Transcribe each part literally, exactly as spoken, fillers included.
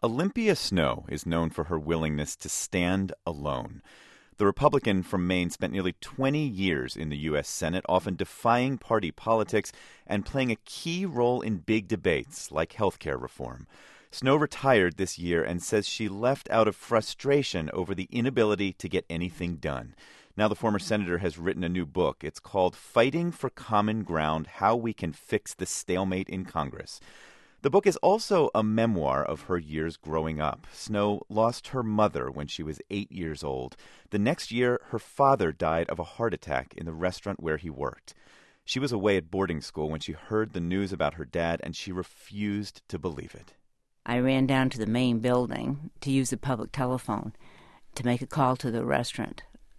Olympia Snowe is known for her willingness to stand alone. The Republican from Maine spent nearly twenty years in the U S Senate, often defying party politics and playing a key role in big debates like health care reform. Snowe retired this year and says she left out of frustration over the inability to get anything done. Now the former senator has written a new book. It's called Fighting for Common Ground: How We Can Fix the Stalemate in Congress. The book is also a memoir of her years growing up. Snowe lost her mother when she was eight years old. The next year, her father died of a heart attack in the restaurant where he worked. She was away at boarding school when she heard the news about her dad, and she refused to believe it. I ran down to the main building to use the public telephone to make a call to the restaurant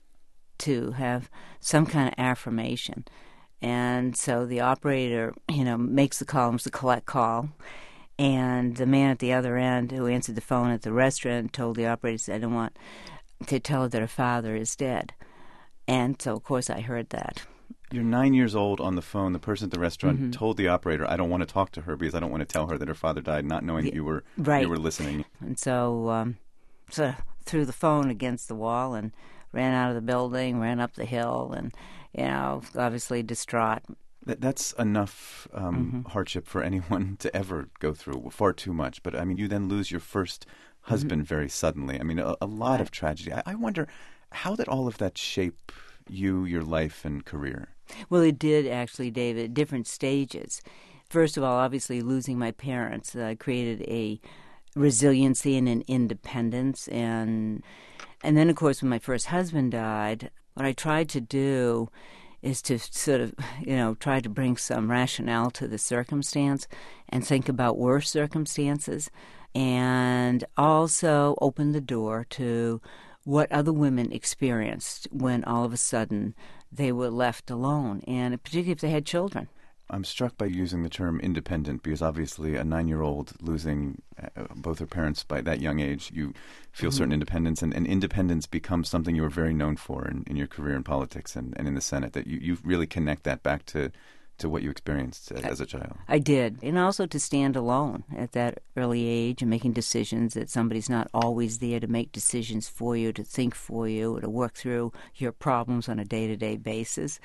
to have some kind of affirmation. And so the operator, you know, makes the call, it's the collect call, and the man at the other end who answered the phone at the restaurant told the operator, said, I don't want to tell her that her father is dead. And so, of course, I heard that. You're nine years old on the phone. The person at the restaurant Mm-hmm. told the operator, I don't want to talk to her because I don't want to tell her that her father died, not knowing The, that you were, right. you were listening. And so, um, so threw the phone against the wall and ran out of the building, ran up the hill, and, you know, obviously distraught. That, that's enough um, mm-hmm. hardship for anyone to ever go through, far too much. But, I mean, you then lose your first husband mm-hmm. very suddenly. I mean, a, a lot right. of tragedy. I, I wonder, how did all of that shape you, your life, and career? Well, it did, actually, David, at different stages. First of all, obviously, losing my parents uh, created a resiliency and an independence. And and then, of course, when my first husband died, what I tried to do is to sort of, you know, try to bring some rationale to the circumstance and think about worse circumstances, and also open the door to what other women experienced when all of a sudden they were left alone, and particularly if they had children. I'm struck by using the term independent because obviously a nine-year-old losing uh, both her parents by that young age, you feel mm-hmm. certain independence, and, and independence becomes something you were very known for in, in your career in politics and, and in the Senate, that you, you really connect that back to, to what you experienced as, as a child. I did, and also to stand alone at that early age and making decisions, that somebody's not always there to make decisions for you, to think for you, or to work through your problems on a day-to-day basis.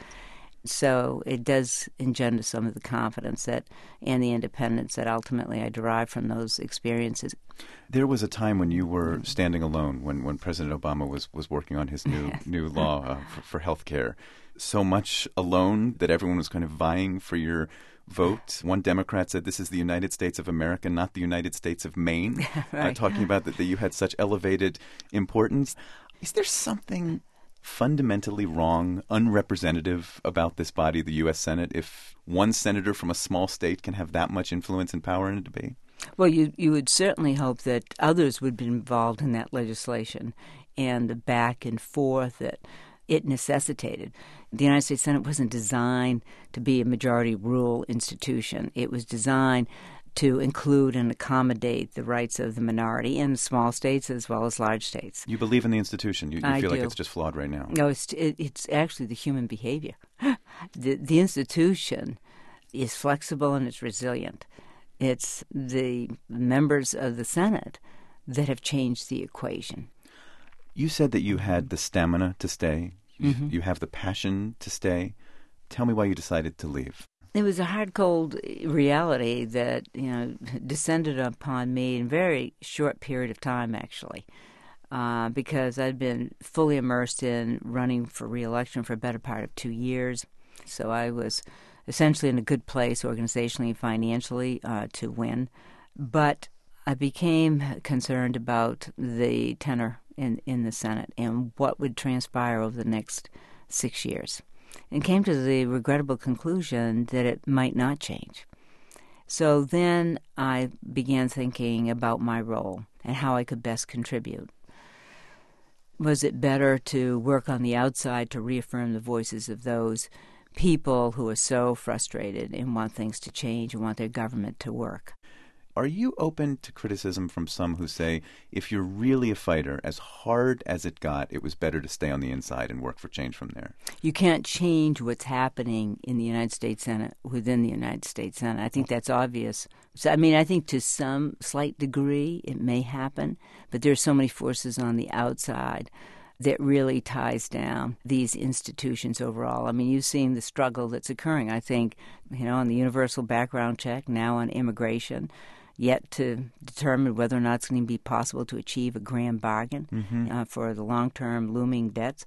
So it does engender some of the confidence that and the independence that ultimately I derived from those experiences. There was a time when you were standing alone, when, when President Obama was, was working on his new new law uh, for, for health care. So much alone that everyone was kind of vying for your vote. One Democrat said, this is the United States of America, not the United States of Maine, right. uh, talking about that, that you had such elevated importance. Is there something fundamentally wrong, unrepresentative about this body, the U S Senate, if one senator from a small state can have that much influence and power in a debate? Well, you you would certainly hope that others would be involved in that legislation and the back and forth that it necessitated. The United States Senate wasn't designed to be a majority rule institution. It was designed to include and accommodate the rights of the minority in small states as well as large states. You believe in the institution. You, you I feel do. like it's just flawed right now. No, it's it, it's actually the human behavior. the The institution is flexible and it's resilient. It's the members of the Senate that have changed the equation. You said that you had the stamina to stay. You, mm-hmm. you have the passion to stay. Tell me why you decided to leave. It was a hard, cold reality that, you know, descended upon me in a very short period of time, actually, uh, because I'd been fully immersed in running for re-election for a better part of two years. So I was essentially in a good place organizationally and financially uh, to win. But I became concerned about the tenor in, in the Senate and what would transpire over the next six years. And came to the regrettable conclusion that it might not change. So then I began thinking about my role and how I could best contribute. Was it better to work on the outside to reaffirm the voices of those people who are so frustrated and want things to change and want their government to work? Are you open to criticism from some who say, if you're really a fighter, as hard as it got, it was better to stay on the inside and work for change from there? You can't change what's happening in the United States Senate within the United States Senate. I think that's obvious. So, I mean, I think to some slight degree it may happen, but there are so many forces on the outside that really ties down these institutions overall. I mean, you've seen the struggle that's occurring, I think, you know, on the universal background check, now on immigration, yet to determine whether or not it's going to be possible to achieve a grand bargain mm-hmm. uh, for the long-term looming debts.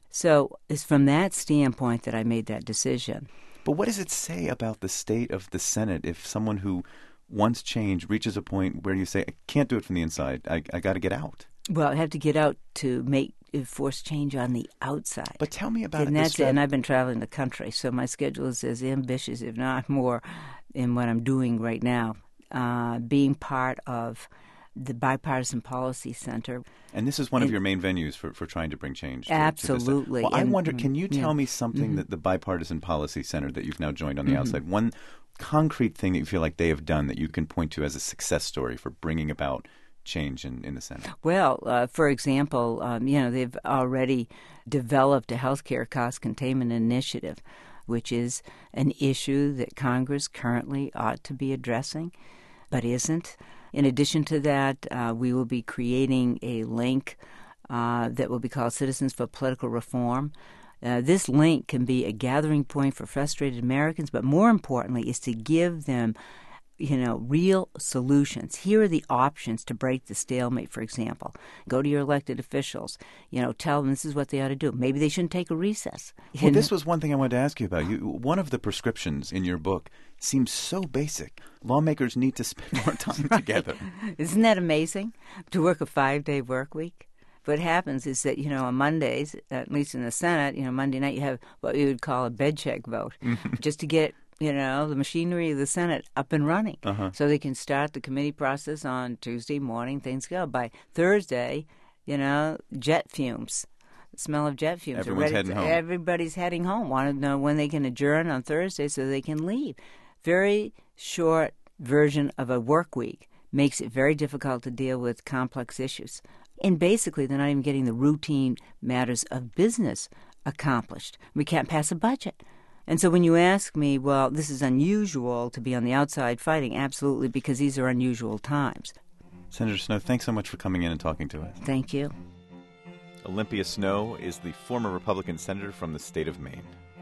So it's from that standpoint that I made that decision. But what does it say about the state of the Senate if someone who wants change reaches a point where you say, I can't do it from the inside, I, I got to get out? Well, I have to get out to make force change on the outside. But tell me about and it. That's it. And I've been traveling the country, so my schedule is as ambitious, if not more, in what I'm doing right now. Uh, being part of the Bipartisan Policy Center. And this is one and, of your main venues for, for trying to bring change. To, absolutely. To well, and, I wonder, can you tell yeah. me something mm-hmm. that the Bipartisan Policy Center that you've now joined on the mm-hmm. outside, one concrete thing that you feel like they have done that you can point to as a success story for bringing about change in, in the Senate? Well, uh, for example, um, you know, they've already developed a healthcare cost containment initiative, which is an issue that Congress currently ought to be addressing, but isn't. In addition to that, uh, we will be creating a link uh, that will be called Citizens for Political Reform. Uh, this link can be a gathering point for frustrated Americans, but more importantly is to give them, you know, real solutions. Here are the options to break the stalemate, for example. Go to your elected officials, you know, tell them this is what they ought to do. Maybe they shouldn't take a recess. Well, this was one thing I wanted to ask you about. You, one of the prescriptions in your book seems so basic. Lawmakers need to spend more time right. together. Isn't that amazing? To work a five-day work week? What happens is that, you know, on Mondays, at least in the Senate, you know, Monday night you have what we would call a bed check vote, just to get, you know, the machinery of the Senate up and running. Uh-huh. So they can start the committee process on Tuesday morning, things go. By Thursday, you know, jet fumes, the smell of jet fumes. Everyone's are ready heading to, home. Everybody's heading home. Want to know when they can adjourn on Thursday so they can leave. Very short version of a work week makes it very difficult to deal with complex issues. And basically, they're not even getting the routine matters of business accomplished. We can't pass a budget. And so when you ask me, well, this is unusual to be on the outside fighting, absolutely, because these are unusual times. Senator Snowe, thanks so much for coming in and talking to us. Thank you. Olympia Snowe is the former Republican senator from the state of Maine.